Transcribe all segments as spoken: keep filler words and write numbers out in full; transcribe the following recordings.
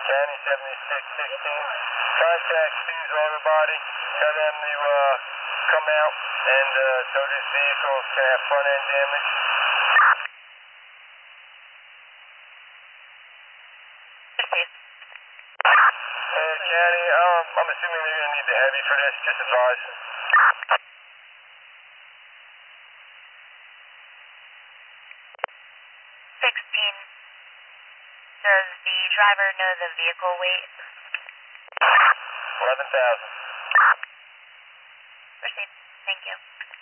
County seventy-six sixteen. Contact Stu's Auto Body. Tell them to uh, come out and uh, tow this vehicle. It's going to have front end damage. Uh, County, um, I'm assuming they're going to need the heavy for this. Just advise. sixteen. Does the driver know the vehicle weight? eleven thousand. Proceed. Thank you.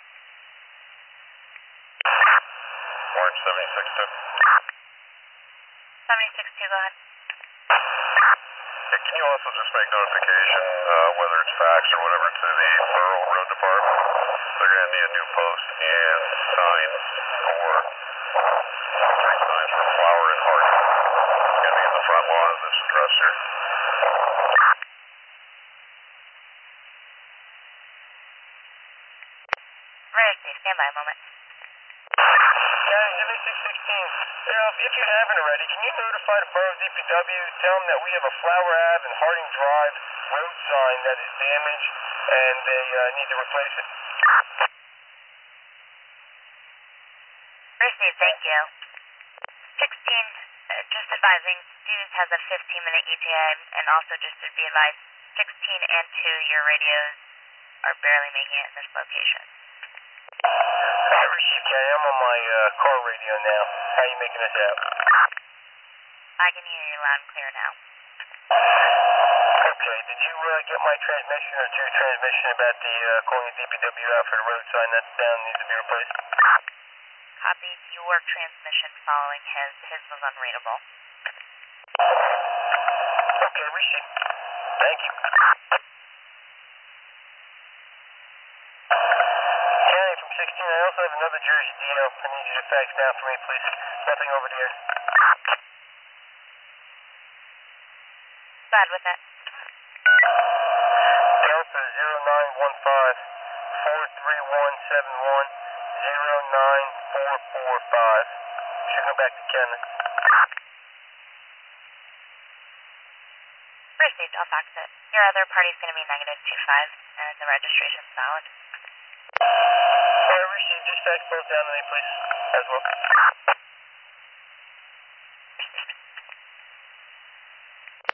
Orange seventy-six two. seventy-six two, go ahead. Hey, can you also just make notification, uh, whether it's fax or whatever, to the Borough Road Department? They're going to need a new post and signs for three signs for Flower and Heart. It's going to be in the front lawn of this address here. Ready, Steve. Stand by a moment. County seventy-six sixteen. Uh, if you haven't already, can you notify the Borough D P W, tell them that we have a Flower Ave and Harding Drive road sign that is damaged and they uh, need to replace it? Steve, thank you. sixteen, uh, just advising, student has a fifteen minute E T A, and also just to be advised, sixteen and two, your radios are barely making it in this location. I received County. I'm on my uh, car radio now. How are you making this out? I can hear you loud and clear now. Okay, did you uh, get my transmission or two transmission about the uh, calling the D P W out for the road sign that's down needs to be replaced? Copy. Your transmission following his. His was unreadable. Okay, receipt. Thank you. County from sixteen, I also have another Jersey D L. I need you to fax down for me, please. Nothing over the air. Bad with it. Delta zero nine one five four three one seven one zero nine four four five. Should go back to Canada. Received. I'll fax it. Your other party's going to be negative two five, and the registration's valid. Alright, receipt. Just fax both down to me, please, as well.